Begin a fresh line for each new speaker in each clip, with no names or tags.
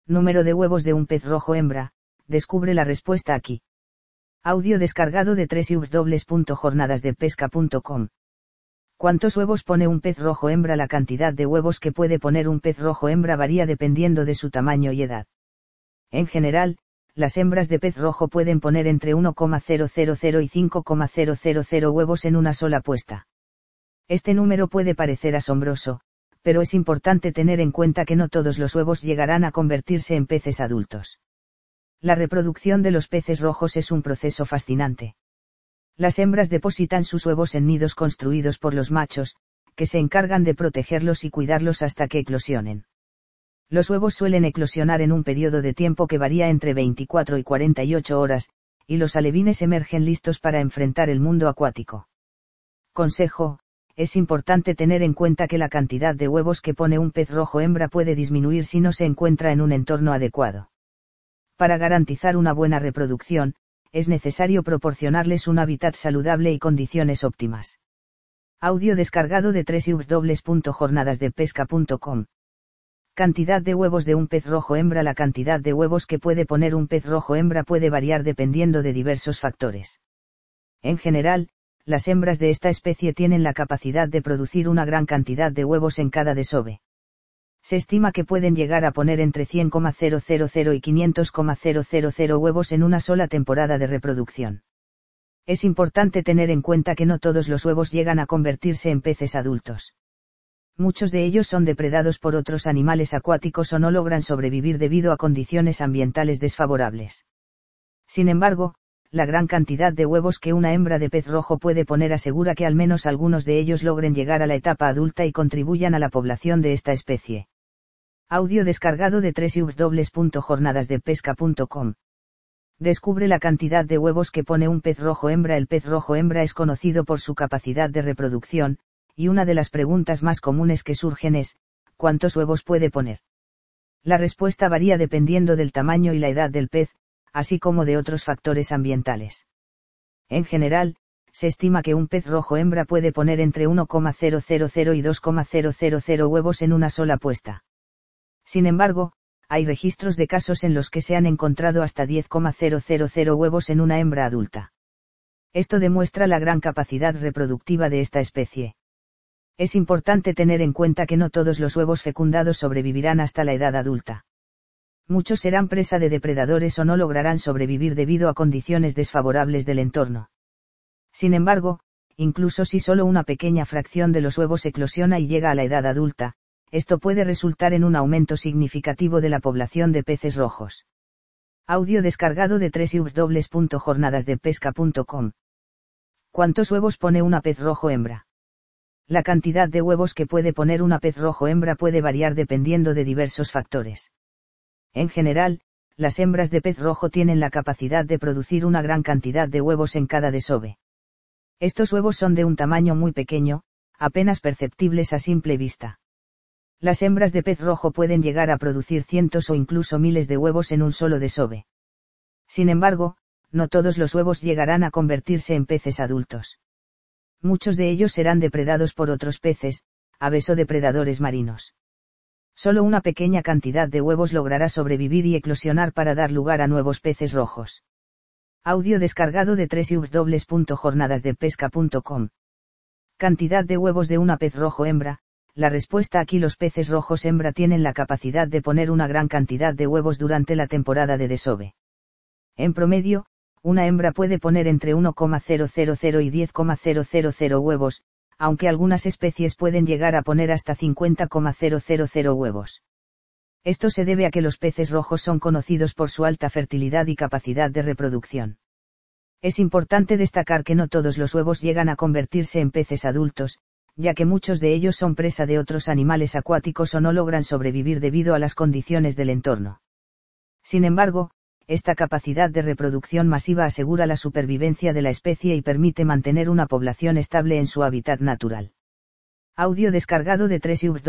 Número de huevos de un pez rojo hembra, descubre la respuesta aquí. Audio descargado de www.jornadasdepesca.com. ¿Cuántos huevos pone un pez rojo hembra? La cantidad de huevos que puede poner un pez rojo hembra varía dependiendo de su tamaño y edad. En general, las hembras de pez rojo pueden poner entre 1,000 y 5,000 huevos en una sola puesta. Este número puede parecer asombroso, pero es importante tener en cuenta que no todos los huevos llegarán a convertirse en peces adultos. La reproducción de los peces rojos es un proceso fascinante. Las hembras depositan sus huevos en nidos construidos por los machos, que se encargan de protegerlos y cuidarlos hasta que eclosionen. Los huevos suelen eclosionar en un periodo de tiempo que varía entre 24 y 48 horas, y los alevines emergen listos para enfrentar el mundo acuático. Consejo: es importante tener en cuenta que la cantidad de huevos que pone un pez rojo hembra puede disminuir si no se encuentra en un entorno adecuado. Para garantizar una buena reproducción, es necesario proporcionarles un hábitat saludable y condiciones óptimas. Audio descargado de www.jornadasdepesca.com. Cantidad de huevos de un pez rojo hembra. La cantidad de huevos que puede poner un pez rojo hembra puede variar dependiendo de diversos factores. En general, las hembras de esta especie tienen la capacidad de producir una gran cantidad de huevos en cada desove. Se estima que pueden llegar a poner entre 100,000 y 500,000 huevos en una sola temporada de reproducción. Es importante tener en cuenta que no todos los huevos llegan a convertirse en peces adultos. Muchos de ellos son depredados por otros animales acuáticos o no logran sobrevivir debido a condiciones ambientales desfavorables. Sin embargo, la gran cantidad de huevos que una hembra de pez rojo puede poner asegura que al menos algunos de ellos logren llegar a la etapa adulta y contribuyan a la población de esta especie. Audio descargado de www.jornadasdepesca.com. Descubre la cantidad de huevos que pone un pez rojo hembra. El pez rojo hembra es conocido por su capacidad de reproducción, y una de las preguntas más comunes que surgen es: ¿cuántos huevos puede poner? La respuesta varía dependiendo del tamaño y la edad del pez, así como de otros factores ambientales. En general, se estima que un pez rojo hembra puede poner entre 1,000 y 2,000 huevos en una sola puesta. Sin embargo, hay registros de casos en los que se han encontrado hasta 10,000 huevos en una hembra adulta. Esto demuestra la gran capacidad reproductiva de esta especie. Es importante tener en cuenta que no todos los huevos fecundados sobrevivirán hasta la edad adulta. Muchos serán presa de depredadores o no lograrán sobrevivir debido a condiciones desfavorables del entorno. Sin embargo, incluso si solo una pequeña fracción de los huevos eclosiona y llega a la edad adulta, esto puede resultar en un aumento significativo de la población de peces rojos. Audio descargado de www.jornadasdepesca.com. ¿Cuántos huevos pone una pez rojo hembra? La cantidad de huevos que puede poner una pez rojo hembra puede variar dependiendo de diversos factores. En general, las hembras de pez rojo tienen la capacidad de producir una gran cantidad de huevos en cada desove. Estos huevos son de un tamaño muy pequeño, apenas perceptibles a simple vista. Las hembras de pez rojo pueden llegar a producir cientos o incluso miles de huevos en un solo desove. Sin embargo, no todos los huevos llegarán a convertirse en peces adultos. Muchos de ellos serán depredados por otros peces, aves o depredadores marinos. Solo una pequeña cantidad de huevos logrará sobrevivir y eclosionar para dar lugar a nuevos peces rojos. Audio descargado de www.jornadasdepesca.com. Cantidad de huevos de una pez rojo hembra. La respuesta aquí: los peces rojos hembra tienen la capacidad de poner una gran cantidad de huevos durante la temporada de desove. En promedio, una hembra puede poner entre 1,000 y 10,000 huevos, aunque algunas especies pueden llegar a poner hasta 50,000 huevos. Esto se debe a que los peces rojos son conocidos por su alta fertilidad y capacidad de reproducción. Es importante destacar que no todos los huevos llegan a convertirse en peces adultos, ya que muchos de ellos son presa de otros animales acuáticos o no logran sobrevivir debido a las condiciones del entorno. Sin embargo, esta capacidad de reproducción masiva asegura la supervivencia de la especie y permite mantener una población estable en su hábitat natural. Audio descargado de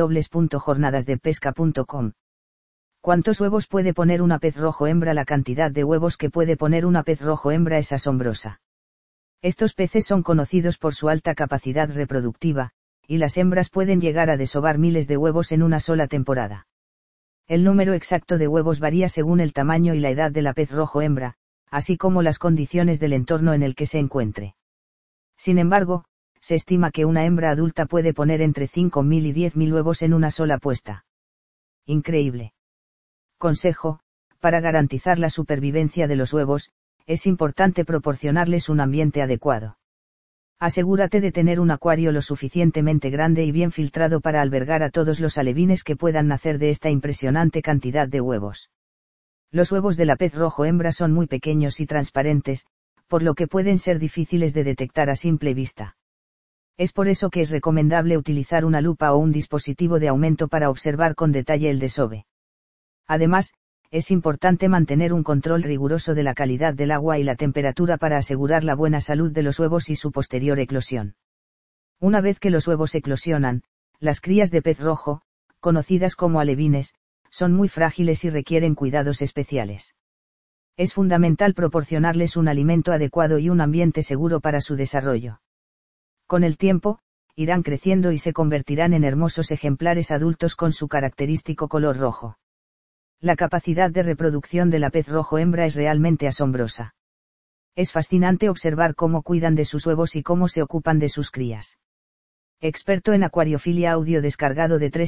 www.jornadasdepesca.com. ¿Cuántos huevos puede poner una pez rojo hembra? La cantidad de huevos que puede poner una pez rojo hembra es asombrosa. Estos peces son conocidos por su alta capacidad reproductiva, y las hembras pueden llegar a desovar miles de huevos en una sola temporada. El número exacto de huevos varía según el tamaño y la edad de la pez rojo hembra, así como las condiciones del entorno en el que se encuentre. Sin embargo, se estima que una hembra adulta puede poner entre 5.000 y 10.000 huevos en una sola puesta. Increíble. Consejo: para garantizar la supervivencia de los huevos, es importante proporcionarles un ambiente adecuado. Asegúrate de tener un acuario lo suficientemente grande y bien filtrado para albergar a todos los alevines que puedan nacer de esta impresionante cantidad de huevos. Los huevos de la pez rojo hembra son muy pequeños y transparentes, por lo que pueden ser difíciles de detectar a simple vista. Es por eso que es recomendable utilizar una lupa o un dispositivo de aumento para observar con detalle el desove. Además, es importante mantener un control riguroso de la calidad del agua y la temperatura para asegurar la buena salud de los huevos y su posterior eclosión. Una vez que los huevos eclosionan, las crías de pez rojo, conocidas como alevines, son muy frágiles y requieren cuidados especiales. Es fundamental proporcionarles un alimento adecuado y un ambiente seguro para su desarrollo. Con el tiempo, irán creciendo y se convertirán en hermosos ejemplares adultos con su característico color rojo. La capacidad de reproducción de la pez rojo hembra es realmente asombrosa. Es fascinante observar cómo cuidan de sus huevos y cómo se ocupan de sus crías. Experto en acuariofilia, audio descargado de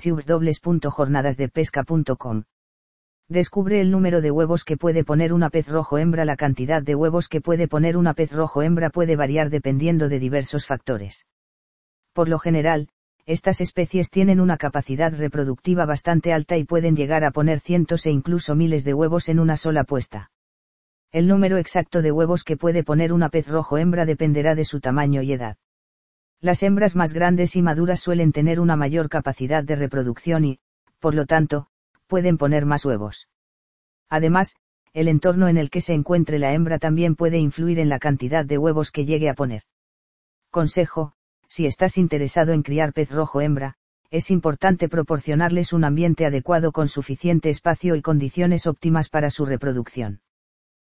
www.jornadasdepesca.com. Descubre el número de huevos que puede poner una pez rojo hembra. La cantidad de huevos que puede poner una pez rojo hembra puede variar dependiendo de diversos factores. Por lo general, estas especies tienen una capacidad reproductiva bastante alta y pueden llegar a poner cientos e incluso miles de huevos en una sola puesta. El número exacto de huevos que puede poner una pez rojo hembra dependerá de su tamaño y edad. Las hembras más grandes y maduras suelen tener una mayor capacidad de reproducción y, por lo tanto, pueden poner más huevos. Además, el entorno en el que se encuentre la hembra también puede influir en la cantidad de huevos que llegue a poner. Consejo: si estás interesado en criar pez rojo hembra, es importante proporcionarles un ambiente adecuado con suficiente espacio y condiciones óptimas para su reproducción.